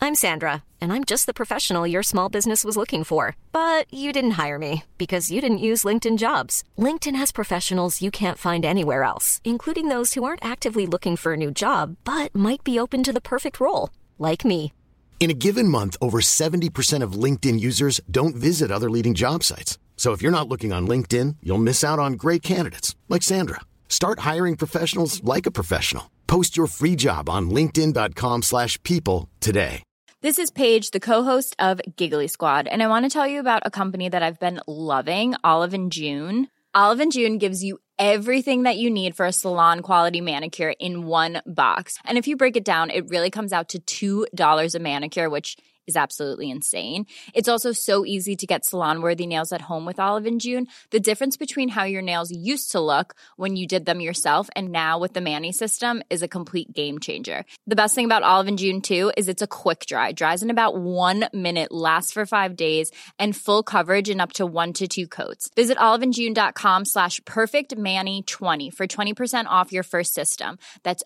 I'm Sandra, and I'm just the professional your small business was looking for. But you didn't hire me because you didn't use LinkedIn Jobs. LinkedIn has professionals you can't find anywhere else, including those who aren't actively looking for a new job, but might be open to the perfect role, like me. In a given month, over 70% of LinkedIn users don't visit other leading job sites. So if you're not looking on LinkedIn, you'll miss out on great candidates like Sandra. Start hiring professionals like a professional. Post your free job on linkedin.com/people today. This is Paige, the co-host of Giggly Squad, and I want to tell you about a company that I've been loving, Olive & June. Olive & June gives you everything that you need for a salon-quality manicure in one box. And if you break it down, it really comes out to $2 a manicure, which is absolutely insane. It's also so easy to get salon-worthy nails at home with Olive & June. The difference between how your nails used to look when you did them yourself and now with the Mani system is a complete game changer. The best thing about Olive & June, too, is it's a quick dry. Dries in about 1 minute, lasts for 5 days, and full coverage in up to 1 to 2 coats. Visit oliveandjune.com/perfectmani20 for 20% off your first system. That's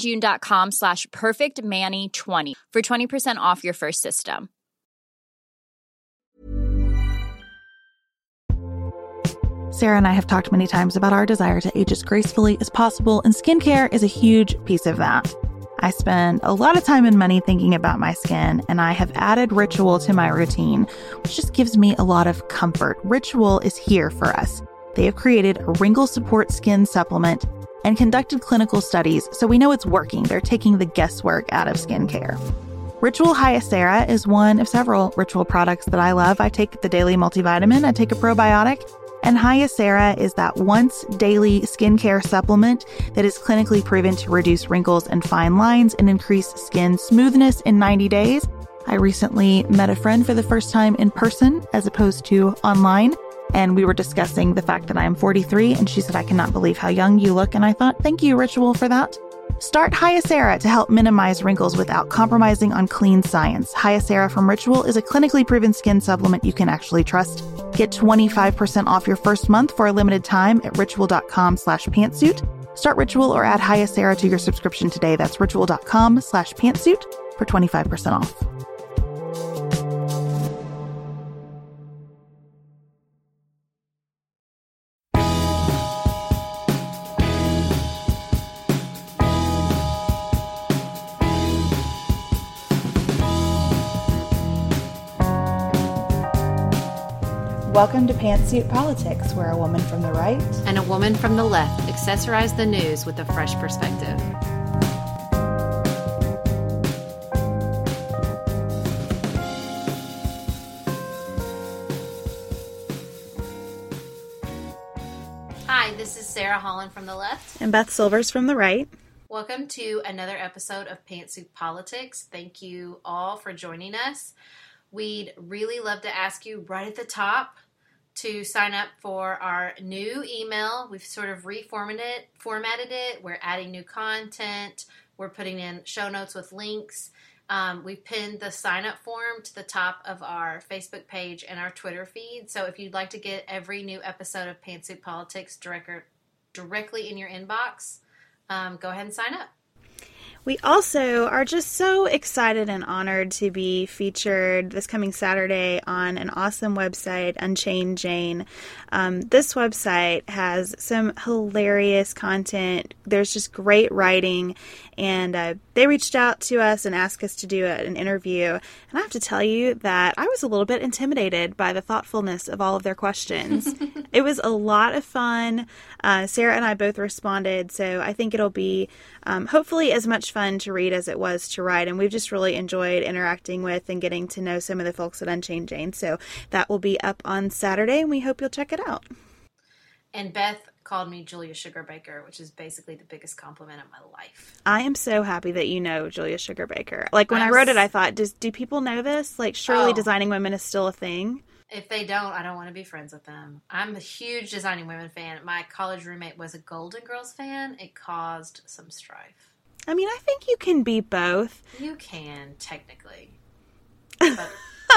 oliveandjune.com/perfectmani20 for 20% off your first system. Sarah and I have talked many times about our desire to age as gracefully as possible, and skincare is a huge piece of that. I spend a lot of time and money thinking about my skin, and I have added Ritual to my routine, which just gives me a lot of comfort. Ritual is here for us. They have created a wrinkle support skin supplement and conducted clinical studies, so we know it's working. They're taking the guesswork out of skincare. Ritual Hyacera is one of several Ritual products that I love. I take the daily multivitamin, I take a probiotic, and Hyacera is that once daily skincare supplement that is clinically proven to reduce wrinkles and fine lines and increase skin smoothness in 90 days. I recently met a friend for the first time in person as opposed to online, and we were discussing the fact that I am 43, and she said, "I cannot believe how young you look." And I thought, thank you, Ritual, for that. Start Hyacera to help minimize wrinkles without compromising on clean science. Hyacera from Ritual is a clinically proven skin supplement you can actually trust. Get 25% off your first month for a limited time at ritual.com/pantsuit. Start Ritual or add Hyacera to your subscription today. That's ritual.com/pantsuit for 25% off. Welcome to Pantsuit Politics, where a woman from the right and a woman from the left accessorize the news with a fresh perspective. Hi, this is Sarah Holland from the left. and Beth Silvers from the right. Welcome to another episode of Pantsuit Politics. Thank you all for joining us. We'd really love to ask you right at the top to sign up for our new email. We've sort of formatted it. We're adding new content. We're putting in show notes with links. We've pinned the sign-up form to the top of our Facebook page and our Twitter feed. So if you'd like to get every new episode of Pantsuit Politics directly in your inbox, go ahead and sign up. We also are just so excited and honored to be featured this coming Saturday on an awesome website, Unchained Jane. This website has some hilarious content. There's just great writing, and they reached out to us and asked us to do an interview. And I have to tell you that I was a little bit intimidated by the thoughtfulness of all of their questions. It was a lot of fun. Sarah and I both responded, so I think it'll be hopefully as much fun to read as it was to write, and we've just really enjoyed interacting with and getting to know some of the folks at Unchained Jane. So that will be up on Saturday, and we hope you'll check it out. And Beth called me Julia Sugarbaker, which is basically the biggest compliment of my life. I am so happy that you know Julia Sugarbaker. Like, when I wrote it, I thought, do people know this? Like, surely Designing Women is still a thing. If they don't, I don't want to be friends with them. I'm a huge Designing Women fan. My college roommate was a Golden Girls fan. It caused some strife. I mean, I think you can be both. You can, technically. But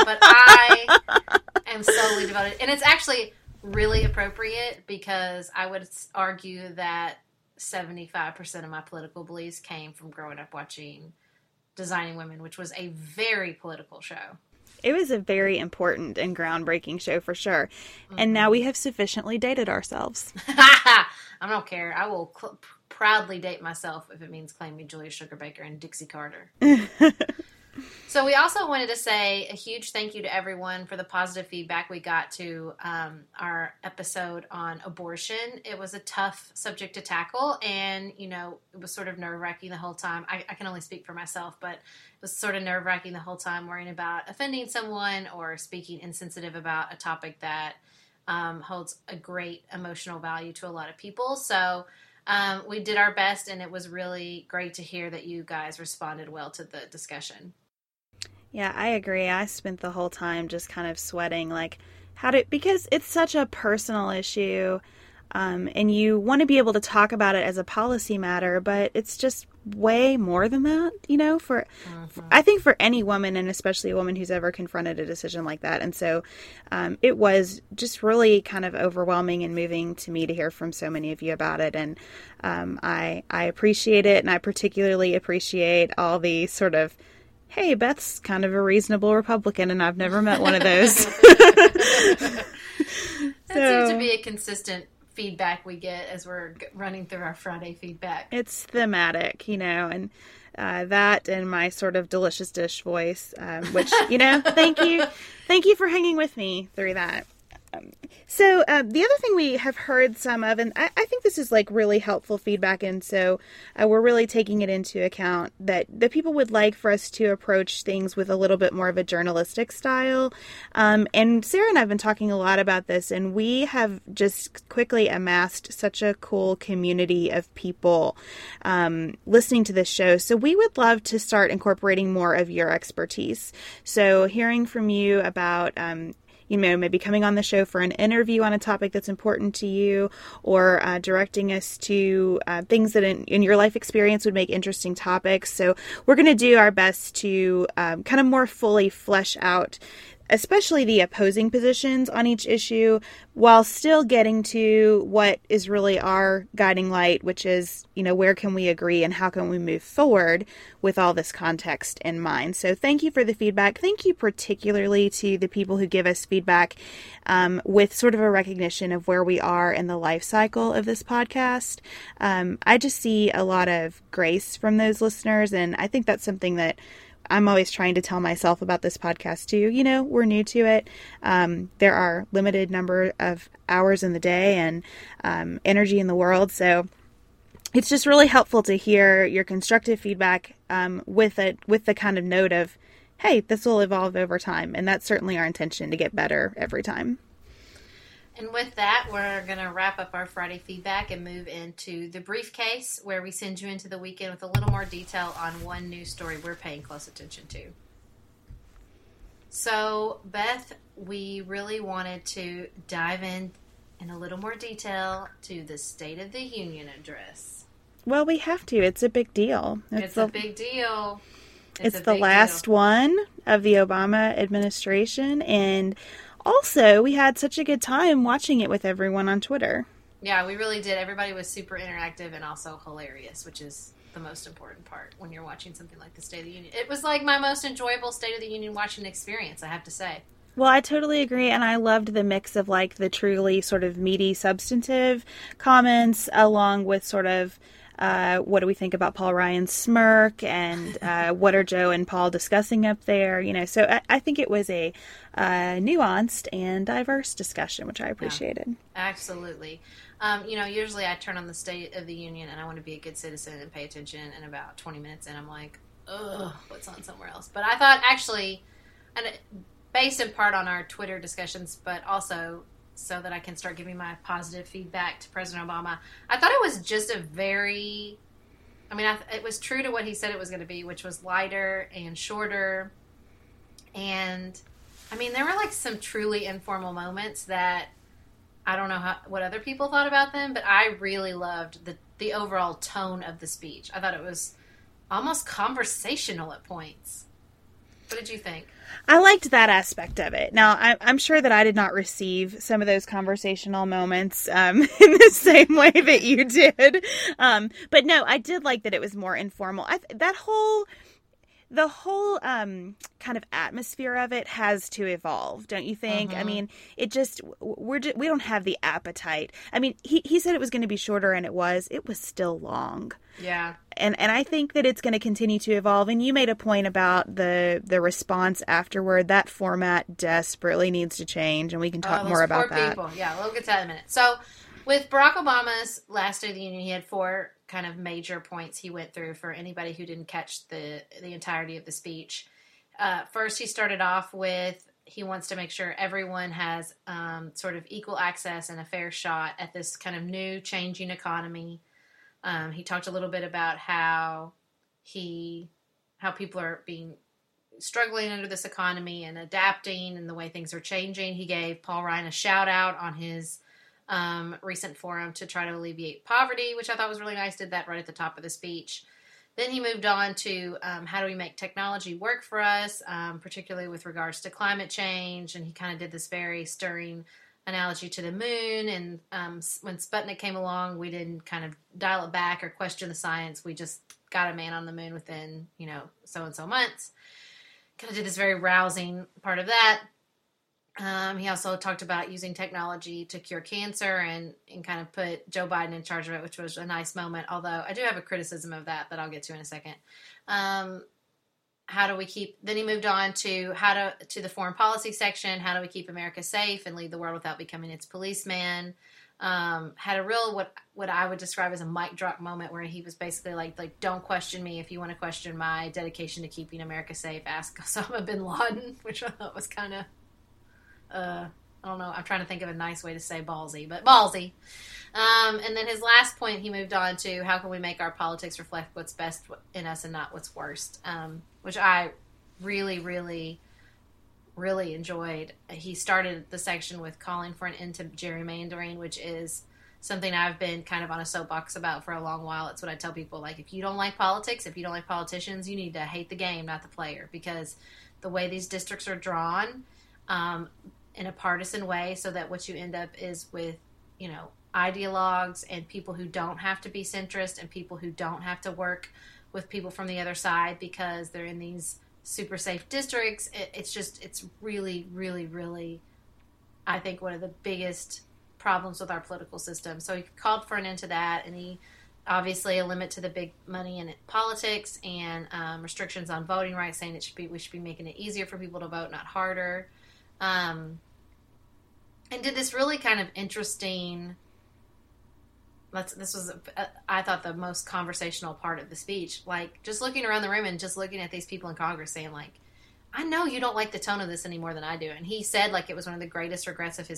I am solely devoted. And it's actually really appropriate because I would argue that 75% of my political beliefs came from growing up watching Designing Women, which was a very political show. It was a very important and groundbreaking show for sure. Mm-hmm. And now we have sufficiently dated ourselves. I don't care. I will proudly date myself if it means claiming Julia Sugarbaker and Dixie Carter. So we also wanted to say a huge thank you to everyone for the positive feedback we got to our episode on abortion. It was a tough subject to tackle, and, you know, it was sort of nerve-wracking the whole time. I can only speak for myself, but it was sort of nerve-wracking the whole time, worrying about offending someone or speaking insensitive about a topic that holds a great emotional value to a lot of people. So we did our best, and it was really great to hear that you guys responded well to the discussion. Yeah, I agree. I spent the whole time just kind of sweating, like, because it's such a personal issue, and you want to be able to talk about it as a policy matter, but it's just way more than that, you know, I think for any woman, and especially a woman who's ever confronted a decision like that. And so it was just really kind of overwhelming and moving to me to hear from so many of you about it. And I appreciate it, and I particularly appreciate all the sort of, hey, Beth's kind of a reasonable Republican, and I've never met one of those. That seems to be a consistent feedback we get as we're running through our Friday feedback. It's thematic, you know, and that and my sort of delicious dish voice, which, you know, thank you for hanging with me through that. So the other thing we have heard some of, and I think this is like really helpful feedback, and so we're really taking it into account, that the people would like for us to approach things with a little bit more of a journalistic style. And Sarah and I have been talking a lot about this, and we have just quickly amassed such a cool community of people listening to this show. So we would love to start incorporating more of your expertise. So hearing from you about you know, maybe coming on the show for an interview on a topic that's important to you, or directing us to things that in your life experience would make interesting topics. So we're going to do our best to kind of more fully flesh out especially the opposing positions on each issue, while still getting to what is really our guiding light, which is, you know, where can we agree and how can we move forward with all this context in mind. So thank you for the feedback. Thank you particularly to the people who give us feedback with sort of a recognition of where we are in the life cycle of this podcast. I just see a lot of grace from those listeners, and I think that's something that I'm always trying to tell myself about this podcast too. You know, we're new to it. There are limited number of hours in the day and energy in the world. So it's just really helpful to hear your constructive feedback with the kind of note of, hey, this will evolve over time. And that's certainly our intention, to get better every time. And with that, we're going to wrap up our Friday feedback and move into the briefcase, where we send you into the weekend with a little more detail on one news story we're paying close attention to. So, Beth, we really wanted to dive in a little more detail to the State of the Union address. Well, we have to. It's a big deal. It's a big deal. It's the last one of the Obama administration, and also, we had such a good time watching it with everyone on Twitter. Yeah, we really did. Everybody was super interactive and also hilarious, which is the most important part when you're watching something like the State of the Union. It was like my most enjoyable State of the Union watching experience, I have to say. Well, I totally agree, and I loved the mix of like the truly sort of meaty, substantive comments, along with sort of what do we think about Paul Ryan's smirk, and what are Joe and Paul discussing up there? You know, so I think it was a nuanced and diverse discussion, which I appreciated. Yeah, absolutely. You know, usually I turn on the State of the Union and I want to be a good citizen and pay attention, and about 20 minutes in, I'm like, ugh, what's on somewhere else? But I thought actually, and based in part on our Twitter discussions, but also so that I can start giving my positive feedback to President Obama, I thought it was just a very, I mean, it was true to what he said it was going to be, which was lighter and shorter. And, I mean, there were like some truly informal moments that I don't know what other people thought about them, but I really loved the overall tone of the speech. I thought it was almost conversational at points. What did you think? I liked that aspect of it. Now, I'm sure that I did not receive some of those conversational moments in the same way that you did. But no, I did like that it was more informal. the whole kind of atmosphere of it has to evolve, don't you think? I mean, it just we don't have the appetite. I mean, he said it was going to be shorter, and it was still long. Yeah. And I think that it's going to continue to evolve. And you made a point about the response afterward. That format desperately needs to change, and we can talk more about that. People. Yeah, we'll get to that in a minute. So with Barack Obama's last State of the Union, he had 4 kind of major points he went through for anybody who didn't catch the entirety of the speech. First, he started off with he wants to make sure everyone has sort of equal access and a fair shot at this kind of new changing economy. He talked a little bit about how people are struggling under this economy and adapting and the way things are changing. He gave Paul Ryan a shout out on his recent forum to try to alleviate poverty, which I thought was really nice. Did that right at the top of the speech. Then he moved on to how do we make technology work for us, particularly with regards to climate change. And he kind of did this very stirring analogy to the moon. And when Sputnik came along, we didn't kind of dial it back or question the science. We just got a man on the moon within, so-and-so months. Kind of did this very rousing part of that. He also talked about using technology to cure cancer and kind of put Joe Biden in charge of it, which was a nice moment. Although I do have a criticism of that I'll get to in a second. Then he moved on to to the foreign policy section. How do we keep America safe and lead the world without becoming its policeman? Had a real, what I would describe as a mic drop moment where he was basically like, don't question me. If you want to question my dedication to keeping America safe, ask Osama bin Laden, which I thought was kind of, I don't know. I'm trying to think of a nice way to say ballsy, but ballsy. And then his last point, he moved on to how can we make our politics reflect what's best in us and not what's worst, which I really, really, really enjoyed. He started the section with calling for an end to gerrymandering, which is something I've been kind of on a soapbox about for a long while. It's what I tell people, like, if you don't like politics, if you don't like politicians, you need to hate the game, not the player, because the way these districts are drawn, in a partisan way, so that what you end up is with, ideologues and people who don't have to be centrist and people who don't have to work with people from the other side because they're in these super safe districts. It's really, really, really, I think, one of the biggest problems with our political system. So he called for an end to that, and he obviously a limit to the big money in politics and restrictions on voting rights, saying we should be making it easier for people to vote, not harder. And did this really kind of interesting, this was, I thought, the most conversational part of the speech. Like, just looking around the room and just looking at these people in Congress saying, like, I know you don't like the tone of this any more than I do. And he said, like, it was one of the greatest regrets of his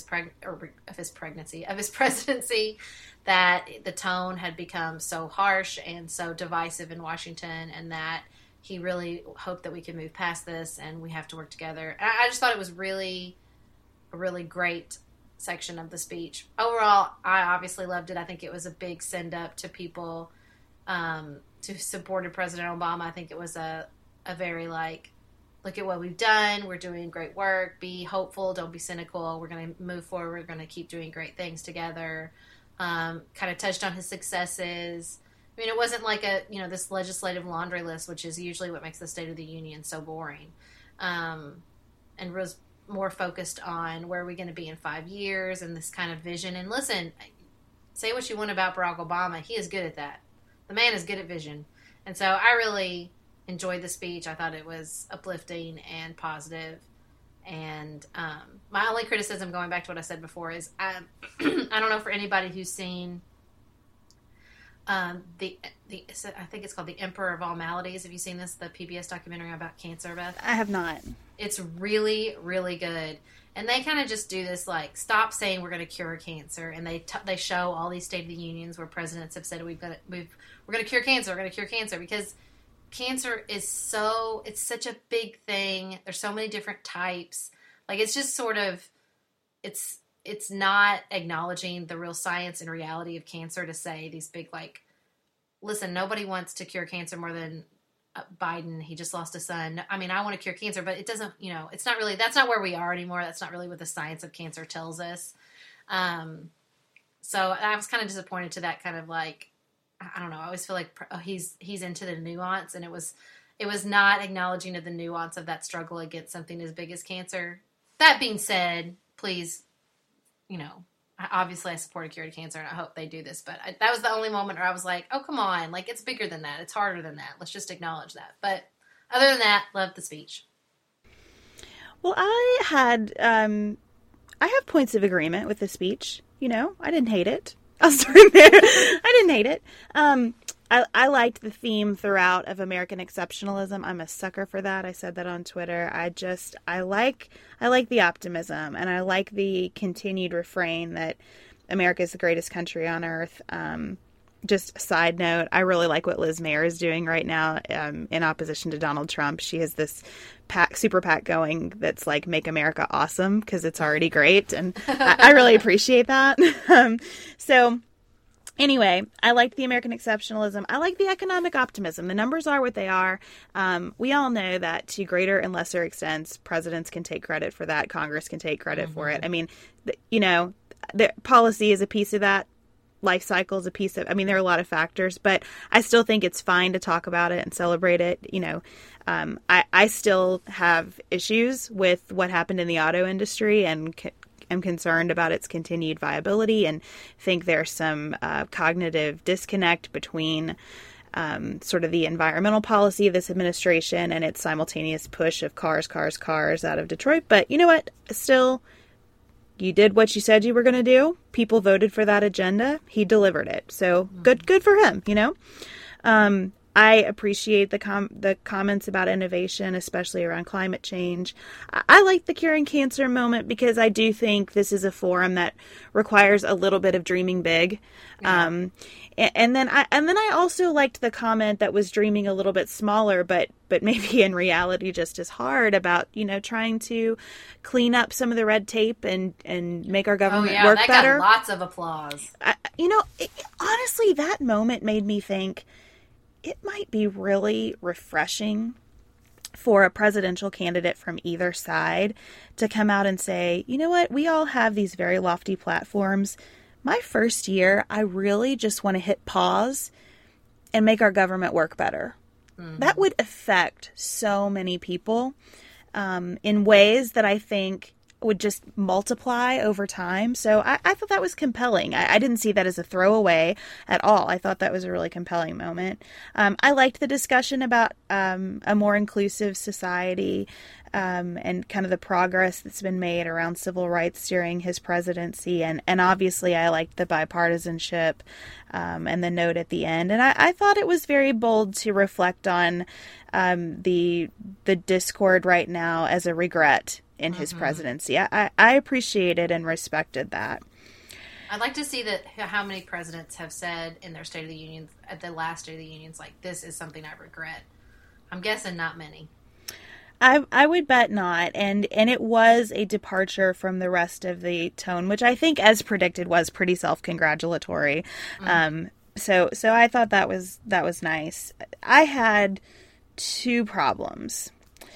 presidency, that the tone had become so harsh and so divisive in Washington, and that he really hoped that we could move past this and we have to work together. And I just thought it was really a really great section of the speech. Overall, I obviously loved it. I think it was a big send up to people who supported President Obama. I think it was a very, like, look at what we've done. We're doing great work. Be hopeful. Don't be cynical. We're going to move forward. We're going to keep doing great things together. Kind of touched on his successes. I mean, it wasn't like this legislative laundry list, which is usually what makes the State of the Union so boring. And was more focused on where are we going to be in 5 years and this kind of vision. And listen, say what you want about Barack Obama. He is good at that. The man is good at vision. And so I really enjoyed the speech. I thought it was uplifting and positive. And my only criticism, going back to what I said before, is I don't know for anybody who's seen I think it's called The Emperor of All Maladies. Have you seen this? The PBS documentary about cancer, Beth? I have not. It's really, really good. And they kind of just do this, like, stop saying we're going to cure cancer. And they show all these State of the Unions where presidents have said we're going to cure cancer. We're going to cure cancer because cancer is it's such a big thing. There's so many different types. Like, it's just sort of, it's not acknowledging the real science and reality of cancer to say these big, like, listen, nobody wants to cure cancer more than Biden. He just lost a son. I mean, I want to cure cancer, but it doesn't, it's not really, that's not where we are anymore. That's not really what the science of cancer tells us. So I was kind of disappointed to that kind of, like, I don't know. I always feel like he's into the nuance, and it was it was not acknowledging of the nuance of that struggle against something as big as cancer. That being said, please, obviously I support a cure to cancer and I hope they do this, but that was the only moment where I was like, oh, come on. Like, it's bigger than that. It's harder than that. Let's just acknowledge that. But other than that, love the speech. Well, I have points of agreement with the speech. I didn't hate it. I'll start there. I didn't hate it. I liked the theme throughout of American exceptionalism. I'm a sucker for that. I said that on Twitter. I like the optimism, and I like the continued refrain that America is the greatest country on earth. Just a side note, I really like what Liz Mayer is doing right now in opposition to Donald Trump. She has this super PAC going that's like, make America awesome, because it's already great. And I really appreciate that. So anyway, I like the American exceptionalism. I like the economic optimism. The numbers are what they are. We all know that to greater and lesser extents, presidents can take credit for that. Congress can take credit for it. I mean, the policy is a piece of that. Life cycle is a piece of, there are a lot of factors, but I still think it's fine to talk about it and celebrate it. I still have issues with what happened in the auto industry and am concerned about its continued viability, and think there's some cognitive disconnect between sort of the environmental policy of this administration and its simultaneous push of cars out of Detroit. But you know what? Still, you did what you said you were going to do. People voted for that agenda. He delivered it. So good for him, I appreciate the comments about innovation, especially around climate change. I like the curing cancer moment because I do think this is a forum that requires a little bit of dreaming big. Yeah. And then I also liked the comment that was dreaming a little bit smaller, but maybe in reality just as hard, about trying to clean up some of the red tape and make our government work that better. Got lots of applause. Honestly, that moment made me think it might be really refreshing for a presidential candidate from either side to come out and say, you know what, we all have these very lofty platforms. My first year, I really just want to hit pause and make our government work better. Mm-hmm. That would affect so many people in ways that I think would just multiply over time. So I thought that was compelling. I didn't see that as a throwaway at all. I thought that was a really compelling moment. I liked the discussion about a more inclusive society and kind of the progress that's been made around civil rights during his presidency. And obviously I liked the bipartisanship and the note at the end. And I thought it was very bold to reflect on the discord right now as a regret in his presidency. I appreciated and respected that. I'd like to see how many presidents have said in their State of the Union, at the last State of the Unions, like, this is something I regret. I'm guessing not many. I would bet not, and it was a departure from the rest of the tone, which I think, as predicted, was pretty self-congratulatory. So I thought that was nice. I had two problems.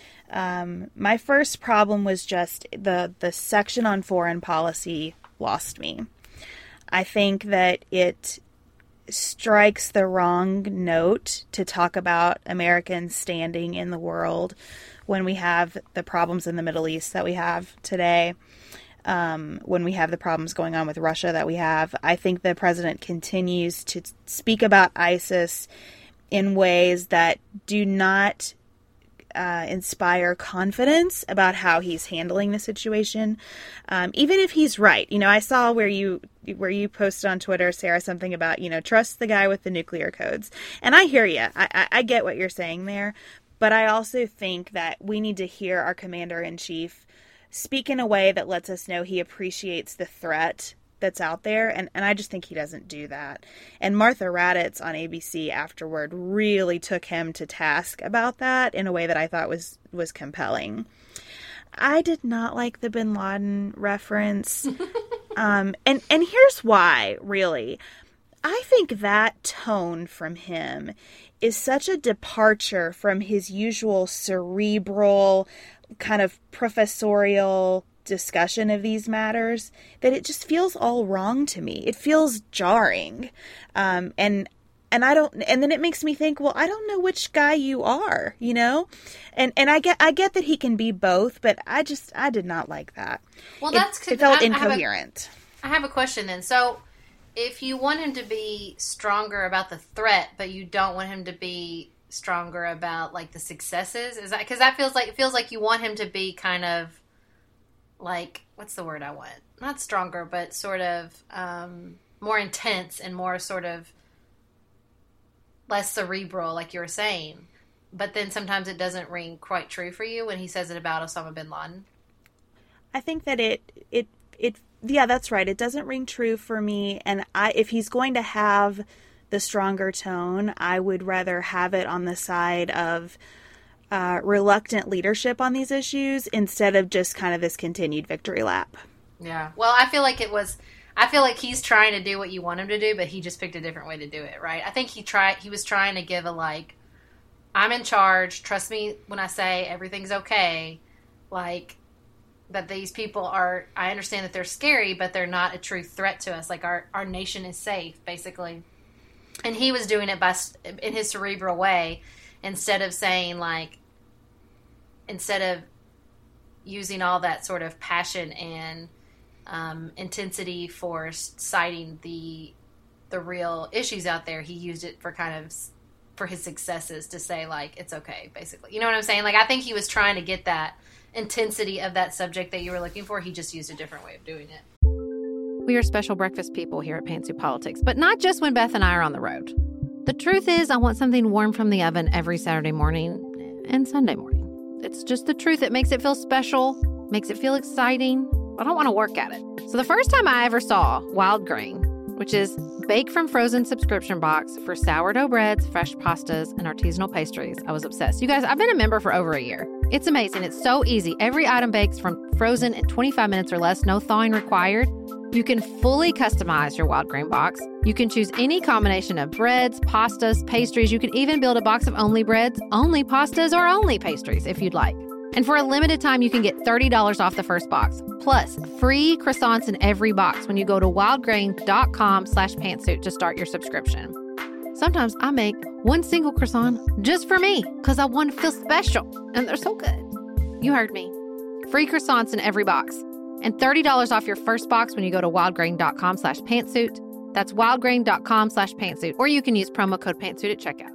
My first problem was just the section on foreign policy lost me. I think that it strikes the wrong note to talk about Americans standing in the world when we have the problems in the Middle East that we have today, when we have the problems going on with Russia that we have. I think the president continues to speak about ISIS in ways that do not inspire confidence about how he's handling the situation, even if he's right. I saw where you posted on Twitter, Sarah, something about, trust the guy with the nuclear codes. And I hear you. I get what you're saying there. But I also think that we need to hear our commander-in-chief speak in a way that lets us know he appreciates the threat that's out there, and I just think he doesn't do that. And Martha Raddatz on ABC afterward really took him to task about that in a way that I thought was compelling. I did not like the Bin Laden reference, and here's why, really. I think that tone from him is such a departure from his usual cerebral, kind of professorial discussion of these matters that it just feels all wrong to me. It feels jarring. And And then it makes me think, well, I don't know which guy you are, you know? And I get that he can be both, but I did not like that. Well, it felt incoherent. I have a question then. So if you want him to be stronger about the threat, but you don't want him to be stronger about like the successes, is that, because it feels like you want him to be kind of like, what's the word I want? Not stronger, but sort of more intense and more sort of less cerebral, like you were saying. But then sometimes it doesn't ring quite true for you when he says it about Osama bin Laden. I think that yeah, that's right. It doesn't ring true for me. And if he's going to have the stronger tone, I would rather have it on the side of reluctant leadership on these issues instead of just kind of this continued victory lap. Yeah. Well, I feel like he's trying to do what you want him to do, but he just picked a different way to do it, right? I think he was trying to give a, like, I'm in charge, trust me when I say everything's okay, like, that these people are, I understand that they're scary, but they're not a true threat to us. Like, our nation is safe, basically. And he was doing it in his cerebral way, instead of saying, like, instead of using all that sort of passion and intensity for citing the real issues out there, he used it for his successes to say, like, it's okay, basically. You know what I'm saying? Like, I think he was trying to get that intensity of that subject that you were looking for. He just used a different way of doing it. We are special breakfast people here at Pantsuit Politics, but not just when Beth and I are on the road. The truth is, I want something warm from the oven every Saturday morning and Sunday morning. It's just the truth. It makes it feel special, makes it feel exciting. I don't want to work at it. So the first time I ever saw Wild Grain, which is bake from frozen subscription box for sourdough breads, fresh pastas, and artisanal pastries, I was obsessed. You guys, I've been a member for over a year. It's amazing. It's so easy. Every item bakes from frozen in 25 minutes or less, no thawing required. You can fully customize your Wild Grain box. You can choose any combination of breads, pastas, pastries. You can even build a box of only breads, only pastas, or only pastries if you'd like. And for a limited time, you can get $30 off the first box, plus free croissants in every box when you go to wildgrain.com/pantsuit to start your subscription. Sometimes I make one single croissant just for me because I want to feel special, and they're so good. You heard me. Free croissants in every box, and $30 off your first box when you go to wildgrain.com/pantsuit. That's wildgrain.com/pantsuit, or you can use promo code pantsuit at checkout.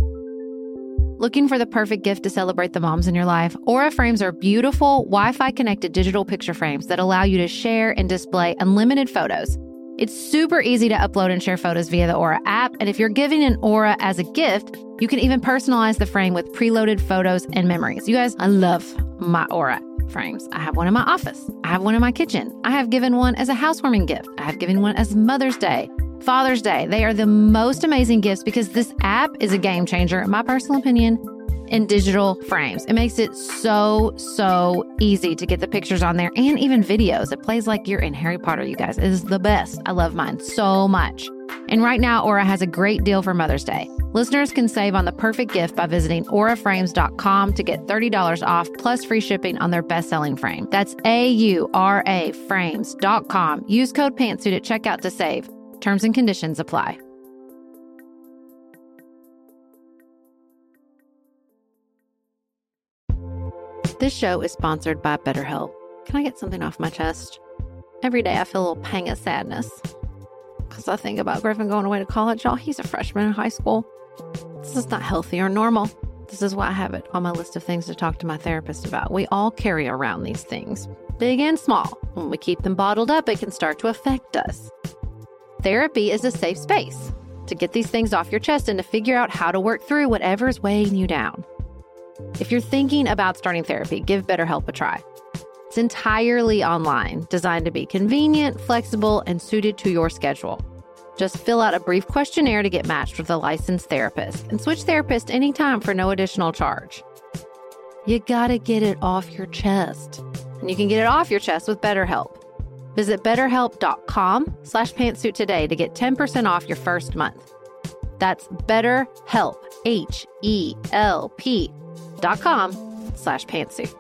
Looking for the perfect gift to celebrate the moms in your life? Aura frames are beautiful, Wi-Fi connected digital picture frames that allow you to share and display unlimited photos. It's super easy to upload and share photos via the Aura app, and if you're giving an Aura as a gift, you can even personalize the frame with preloaded photos and memories. You guys, I love my Aura frames. I have one in my office. I have one in my kitchen. I have given one as a housewarming gift. I have given one as Mother's Day, Father's Day. They are the most amazing gifts because this app is a game changer, in my personal opinion, in digital frames. It makes it so easy to get the pictures on there and even videos. It plays like you're in Harry Potter, you guys. It is the best. I love mine so much. And right now, Aura has a great deal for Mother's Day. Listeners can save on the perfect gift by visiting auraframes.com to get $30 off plus free shipping on their best-selling frame. That's AURA frames.com. Use code PANTSUIT at checkout to save. Terms and conditions apply. This show is sponsored by BetterHelp. Can I get something off my chest? Every day I feel a little pang of sadness because I think about Griffin going away to college. Y'all, he's a freshman in high school. This is not healthy or normal. This is why I have it on my list of things to talk to my therapist about. We all carry around these things, big and small. When we keep them bottled up, it can start to affect us. Therapy is a safe space to get these things off your chest and to figure out how to work through whatever is weighing you down. If you're thinking about starting therapy, give BetterHelp a try. It's entirely online, designed to be convenient, flexible, and suited to your schedule. Just fill out a brief questionnaire to get matched with a licensed therapist and switch therapists anytime for no additional charge. You gotta get it off your chest. And you can get it off your chest with BetterHelp. Visit betterhelp.com/pantsuit today to get 10% off your first month. That's BetterHelp, HELP.com/pantsuit.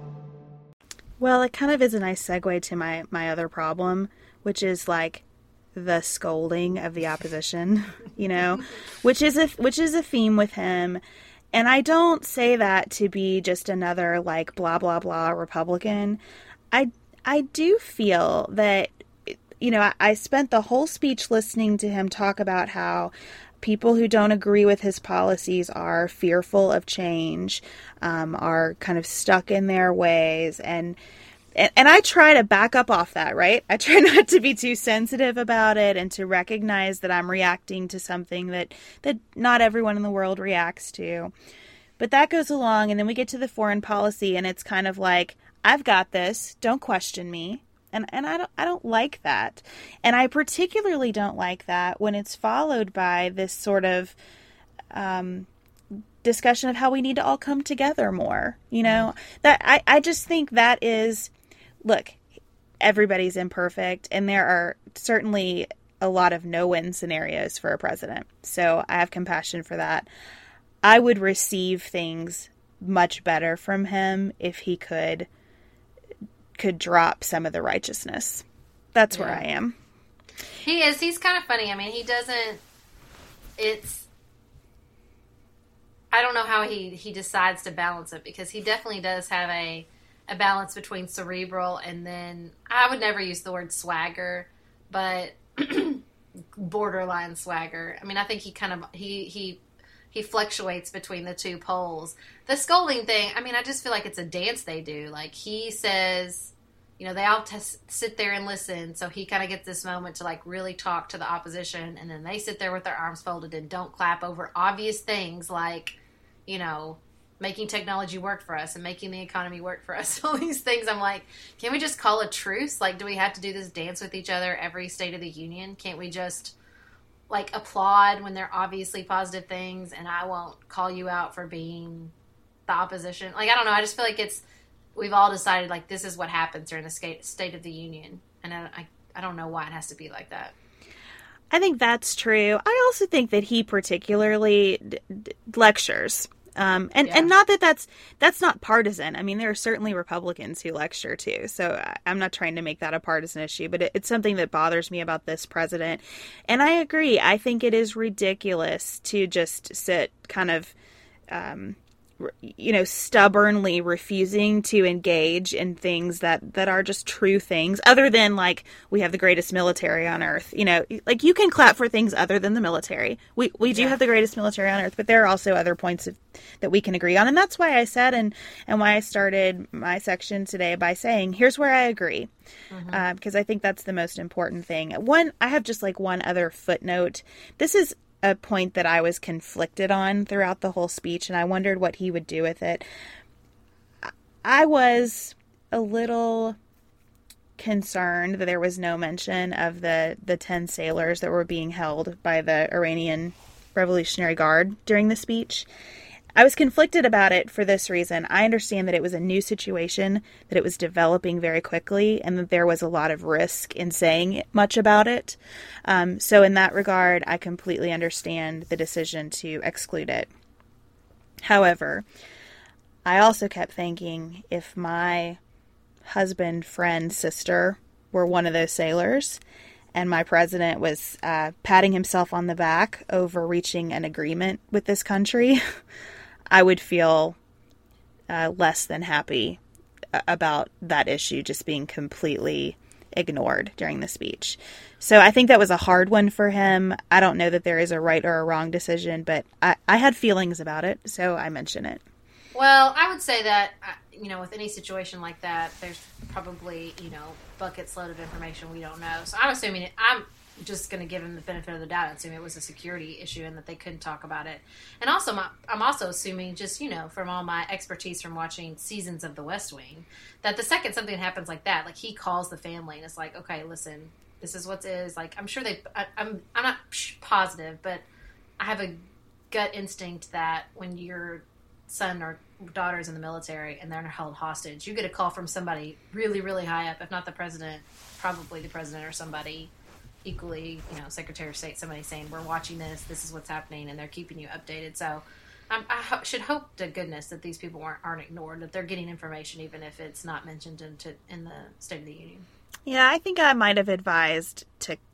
Well, it kind of is a nice segue to my other problem, which is like the scolding of the opposition, which is a theme with him. And I don't say that to be just another like blah, blah, blah Republican. I do feel that, I spent the whole speech listening to him talk about how people who don't agree with his policies are fearful of change, are kind of stuck in their ways. And I try to back up off that, right? I try not to be too sensitive about it and to recognize that I'm reacting to something that not everyone in the world reacts to. But that goes along, and then we get to the foreign policy, and it's kind of like, I've got this, don't question me. And I don't like that. And I particularly don't like that when it's followed by this sort of discussion of how we need to all come together more. That I just think that is, look, everybody's imperfect, and there are certainly a lot of no-win scenarios for a president. So I have compassion for that. I would receive things much better from him if he could drop some of the righteousness. That's where I am. He is. He's kind of funny. I mean, I don't know how he decides to balance it, because he definitely does have a balance between cerebral and then, I would never use the word swagger, but borderline swagger. I mean, I think he fluctuates between the two poles. The scolding thing, I mean, I just feel like it's a dance they do. Like, he says, they all sit there and listen, so he kind of gets this moment to, like, really talk to the opposition, and then they sit there with their arms folded and don't clap over obvious things like, making technology work for us and making the economy work for us. All these things, I'm like, can we just call a truce? Like, do we have to do this dance with each other every State of the Union? Can't we just like applaud when they're obviously positive things, and I won't call you out for being the opposition? Like, I don't know. I just feel like we've all decided like this is what happens during the State of the Union, and I don't know why it has to be like that. I think that's true. I also think that he particularly lectures. And not that that's not partisan. I mean, there are certainly Republicans who lecture too. So I'm not trying to make that a partisan issue, but it's something that bothers me about this president. And I agree. I think it is ridiculous to just sit kind of, stubbornly refusing to engage in things that are just true things, other than like, we have the greatest military on earth. Like, you can clap for things other than the military. We do have the greatest military on earth, but there are also other points that we can agree on. And that's why I said, and why I started my section today by saying, here's where I agree. Because I think that's the most important thing. I have just like one other footnote. This is a point that I was conflicted on throughout the whole speech, and I wondered what he would do with it. I was a little concerned that there was no mention of the 10 sailors that were being held by the Iranian Revolutionary Guard during the speech. I was conflicted about it for this reason. I understand that it was a new situation, that it was developing very quickly, and that there was a lot of risk in saying much about it. So in that regard, I completely understand the decision to exclude it. However, I also kept thinking, if my husband, friend, sister were one of those sailors, and my president was patting himself on the back over reaching an agreement with this country, I would feel less than happy about that issue just being completely ignored during the speech. So I think that was a hard one for him. I don't know that there is a right or a wrong decision, but I had feelings about it, so I mention it. Well, I would say that, with any situation like that, there's probably, buckets load of information we don't know. So I'm assuming I'm just going to give him the benefit of the doubt and assume it was a security issue and that they couldn't talk about it. And also, I'm also assuming, just, from all my expertise from watching seasons of The West Wing, that the second something happens like that, like, he calls the family and it's like, okay, listen, this is what it is. Like, I'm sure I'm not positive, but I have a gut instinct that when your son or daughter's in the military and they're held hostage, you get a call from somebody really, really high up, if not the president, probably the president or somebody equally, Secretary of State, somebody saying, we're watching this is what's happening, and they're keeping you updated. So I should hope to goodness that these people aren't ignored, that they're getting information even if it's not mentioned in the State of the Union. Yeah, I think I might have advised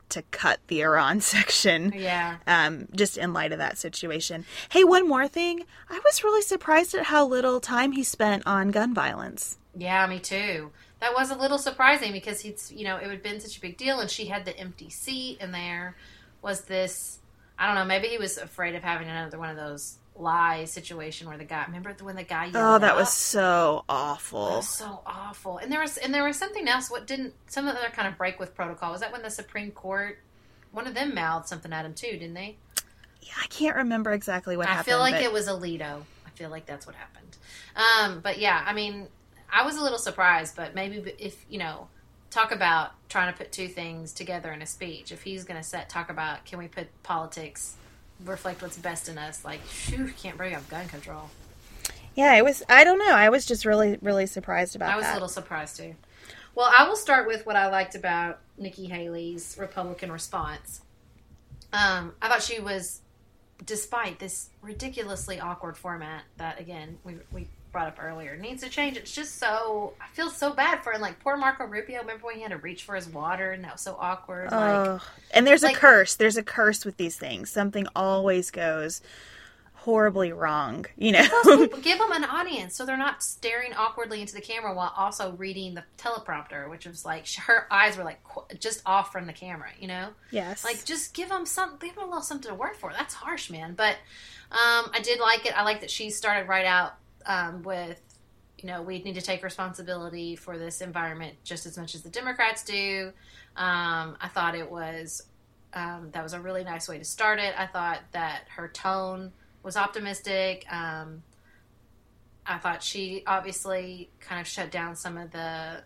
to cut the Iran section. Yeah. Just in light of that situation. Hey, one more thing. I was really surprised at how little time he spent on gun violence. Yeah, me too. That was a little surprising because it had been such a big deal, and she had the empty seat, and there was this, I don't know, maybe he was afraid of having another one of those lie situation where the guy, remember when the guy yelled Oh, that up? was so awful. It was so awful. And there was something else, some other kind of break with protocol. Was that when the Supreme Court, one of them mouthed something at him too, didn't they? Yeah, I can't remember exactly what happened. I feel like it was Alito. I feel like that's what happened. But yeah, I mean, I was a little surprised, but maybe if, talk about trying to put two things together in a speech. If he's going to talk about, can we put politics, reflect what's best in us, like, can't bring up gun control. Yeah, I don't know. I was just really, really surprised about that. I was a little surprised too. Well, I will start with what I liked about Nikki Haley's Republican response. I thought she was, despite this ridiculously awkward format that, again, we brought up earlier, needs to change. It's just so, I feel so bad for him. Like, poor Marco Rubio, remember when he had to reach for his water and that was so awkward? And there's a curse. There's a curse with these things. Something always goes horribly wrong, Plus, give them an audience so they're not staring awkwardly into the camera while also reading the teleprompter, which was like, her eyes were like just off from the camera, Yes. Like, just give them a little something to work for. That's harsh, man. But I did like it. I like that she started right out with, we need to take responsibility for this environment just as much as the Democrats do. I thought it was, that was a really nice way to start it. I thought that her tone was optimistic. I thought she obviously kind of shut down some of the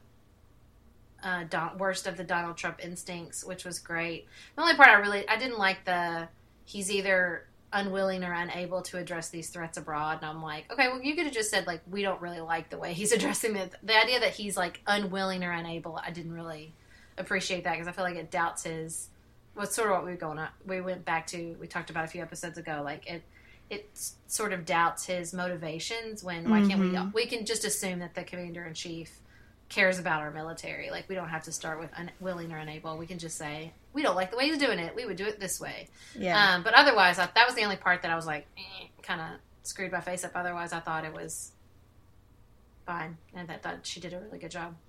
worst of the Donald Trump instincts, which was great. The only part I didn't like he's either unwilling or unable to address these threats abroad. And I'm like, okay, well, you could have just said, like, we don't really like the way he's addressing it. The idea that he's, like, unwilling or unable, I didn't really appreciate that because I feel like it doubts what's sort of what we went back to, we talked about a few episodes ago, like, it sort of doubts his motivations when, why can't we can just assume that the commander-in-chief cares about our military. Like, we don't have to start with unwilling or unable. We can just say, we don't like the way he's doing it. We would do it this way. Yeah. But otherwise, that was the only part that I was like, kind of screwed my face up. Otherwise, I thought it was fine. And I thought she did a really good job.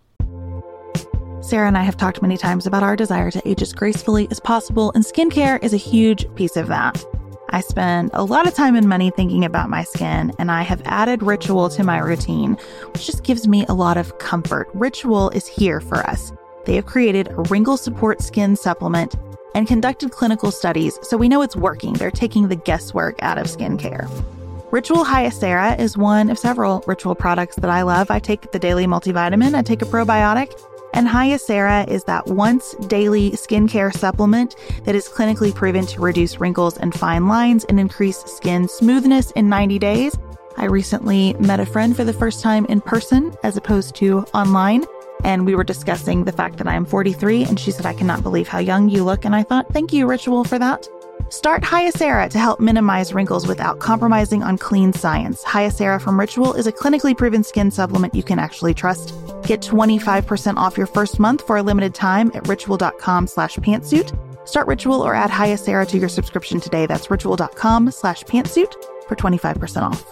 Sarah and I have talked many times about our desire to age as gracefully as possible, and skincare is a huge piece of that. I spend a lot of time and money thinking about my skin, and I have added Ritual to my routine, which just gives me a lot of comfort. Ritual is here for us. They have created a wrinkle support skin supplement and conducted clinical studies, so we know it's working. They're taking the guesswork out of skincare. Ritual Hyacera is one of several Ritual products that I love. I take the daily multivitamin, I take a probiotic, and Hyacera is that once daily skincare supplement that is clinically proven to reduce wrinkles and fine lines and increase skin smoothness in 90 days. I recently met a friend for the first time in person as opposed to online, and we were discussing the fact that I am 43, and she said, I cannot believe how young you look, and I thought, thank you, Ritual, for that. Start Hyacera to help minimize wrinkles without compromising on clean science. Hyacera from Ritual is a clinically proven skin supplement you can actually trust. Get 25% off your first month for a limited time at ritual.com/pantsuit. Start Ritual or add Hyacera to your subscription today. That's ritual.com/pantsuit for 25% off.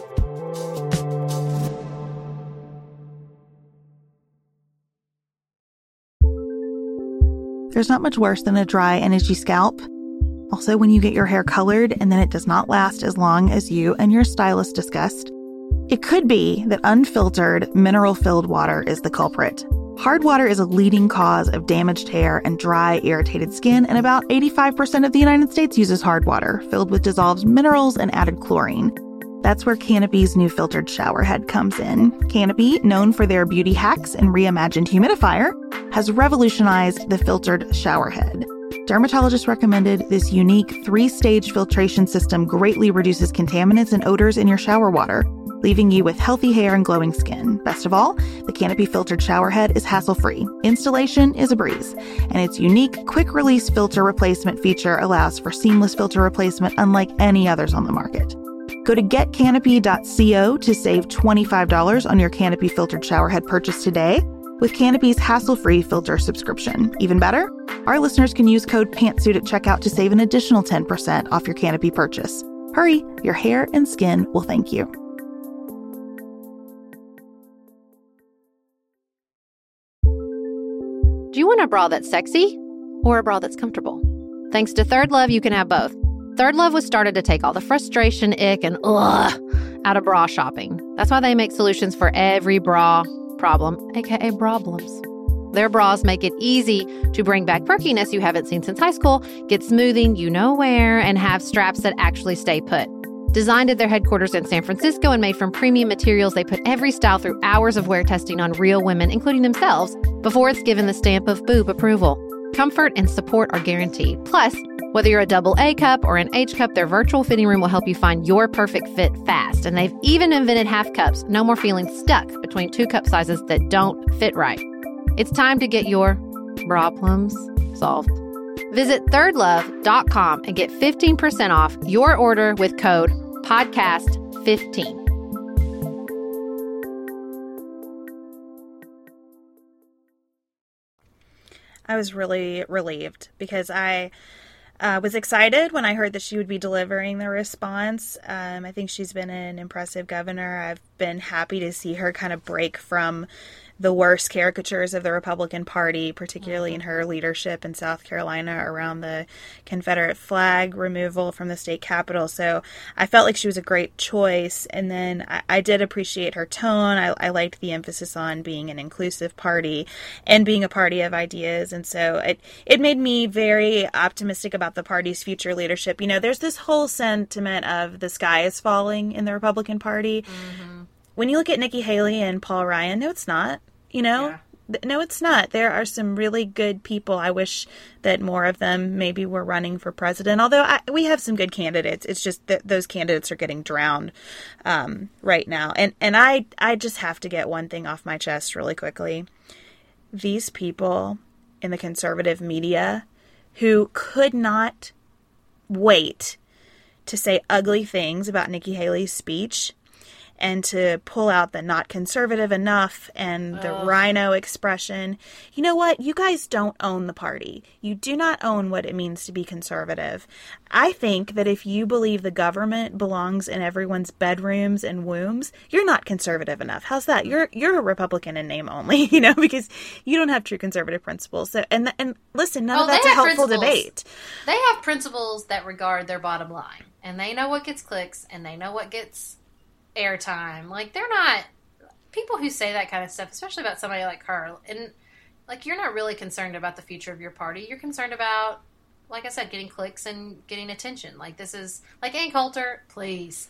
There's not much worse than a dry and itchy scalp. Also, when you get your hair colored and then it does not last as long as you and your stylist discussed. It could be that unfiltered, mineral-filled water is the culprit. Hard water is a leading cause of damaged hair and dry, irritated skin, and about 85% of the United States uses hard water, filled with dissolved minerals and added chlorine. That's where Canopy's new filtered shower head comes in. Canopy, known for their beauty hacks and reimagined humidifier, has revolutionized the filtered shower head. Dermatologists recommended this unique 3-stage filtration system greatly reduces contaminants and odors in your shower water, leaving you with healthy hair and glowing skin. Best of all, the Canopy filtered shower head is hassle-free. Installation is a breeze, and its unique quick-release filter replacement feature allows for seamless filter replacement unlike any others on the market. Go to getcanopy.co to save $25 on your Canopy filtered shower head purchase today with Canopy's hassle-free filter subscription. Even better, Our listeners can use code PANTSUIT at checkout to save an additional 10% off your Canopy purchase. Hurry, your hair and skin will thank you. Do you want a bra that's sexy or a bra that's comfortable? Thanks to Third Love, you can have both. Third Love was started to take all the frustration, ick, and out of bra shopping. That's why they make solutions for every bra problem, aka problems. Their bras make it easy to bring back perkiness you haven't seen since high school, get smoothing you know where, and have straps that actually stay put. Designed at their headquarters in San Francisco and made from premium materials, they put every style through hours of wear testing on real women, including themselves, before it's given the stamp of boob approval. Comfort and support are guaranteed. Plus, whether you're a double A cup or an H cup, their virtual fitting room will help you find your perfect fit fast. And they've even invented half cups. No more feeling stuck between 2 cup sizes that don't fit right. It's time to get your problems solved. Visit thirdlove.com and get 15% off your order with code podcast15. I was really relieved because I was excited when I heard that she would be delivering the response. I think she's been an impressive governor. I've been happy to see her kind of break from the worst caricatures of the Republican Party, particularly in her leadership in South Carolina around the Confederate flag removal from the state capitol. So I felt like she was a great choice. And then I did appreciate her tone. I liked the emphasis on being an inclusive party and being a party of ideas. And so it made me very optimistic about the party's future leadership. You know, there's this whole sentiment of the sky is falling in the Republican Party. Mm-hmm. When you look at Nikki Haley and Paul Ryan, no, it's not. You know, No, it's not. There are some really good people. I wish that more of them maybe were running for president, although we have some good candidates. It's just that those candidates are getting drowned right now. And I just have to get one thing off my chest really quickly. These people in the conservative media who could not wait to say ugly things about Nikki Haley's speech and to pull out the not conservative enough and the rhino expression. You know what? You guys don't own the party. You do not own what it means to be conservative. I think that if you believe the government belongs in everyone's bedrooms and wombs, you're not conservative enough. How's that? You're a Republican in name only, you know, because you don't have true conservative principles. So and listen, none of that's a helpful debate. They have principles that regard their bottom line, and they know what gets clicks, and they know what gets airtime. Like, they're not people who say that kind of stuff, especially about somebody like her, and like, you're not really concerned about the future of your party. You're concerned about, like I said, getting clicks and getting attention. Like, this is like Ann Coulter, please.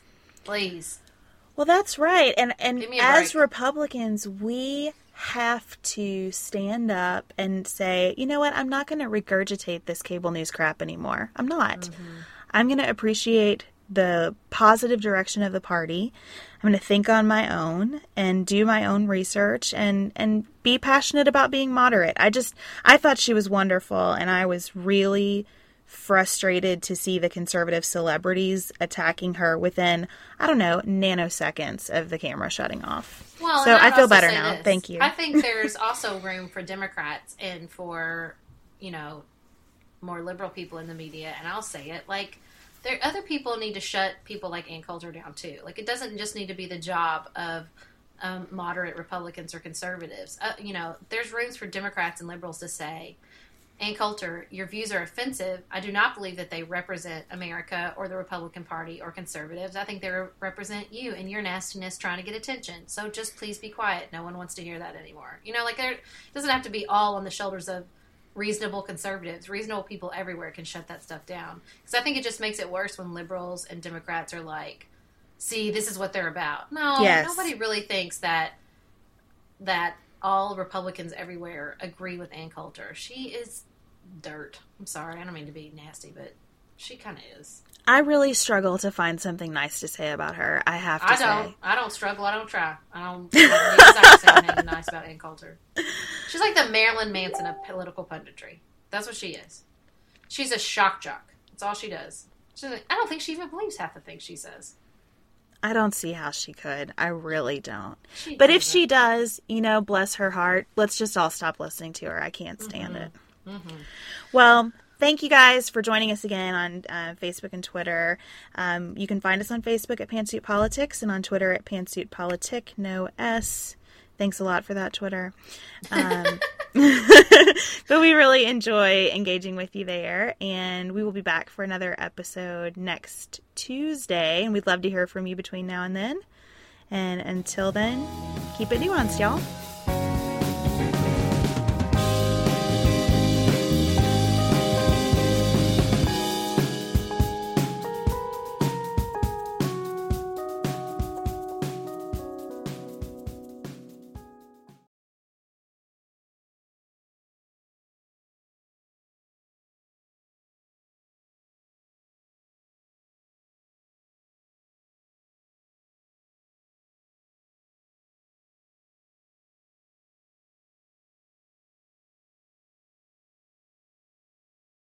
Well, that's right. And as Republicans, we have to stand up and say, you know what, I'm not going to regurgitate this cable news crap anymore. I'm not. Mm-hmm. I'm going to appreciate the positive direction of the party. I'm going to think on my own and do my own research and be passionate about being moderate. I thought she was wonderful, and I was really frustrated to see the conservative celebrities attacking her within, I don't know, nanoseconds of the camera shutting off. Well, so I feel better now. Thank you. I think there's also room for Democrats and for, you know, more liberal people in the media, and I'll say it, like, other people need to shut people like Ann Coulter down, too. Like, it doesn't just need to be the job of moderate Republicans or conservatives. You know, there's rooms for Democrats and liberals to say, Ann Coulter, your views are offensive. I do not believe that they represent America or the Republican Party or conservatives. I think they represent you and your nastiness trying to get attention. So just please be quiet. No one wants to hear that anymore. You know, like, it doesn't have to be all on the shoulders of reasonable conservatives. Reasonable people everywhere can shut that stuff down. Because I think it just makes it worse when liberals and Democrats are like, see, this is what they're about. No, Nobody really thinks that all Republicans everywhere agree with Ann Coulter. She is dirt. I'm sorry, I don't mean to be nasty, but she kind of is. I really struggle to find something nice to say about her. I have to say. I don't struggle. I don't try. I don't say anything nice about Ann Coulter. She's like the Marilyn Manson of political punditry. That's what she is. She's a shock jock. That's all she does. I don't think she even believes half the things she says. I don't see how she could. I really don't. But if she does, you know, bless her heart, let's just all stop listening to her. I can't stand it. Well, thank you guys for joining us again on Facebook and Twitter. You can find us on Facebook at Pantsuit Politics and on Twitter at Pantsuit Politic, no S. Thanks a lot for that, Twitter. But we really enjoy engaging with you there, and we will be back for another episode next Tuesday, and we'd love to hear from you between now and then. And until then, keep it nuanced, y'all.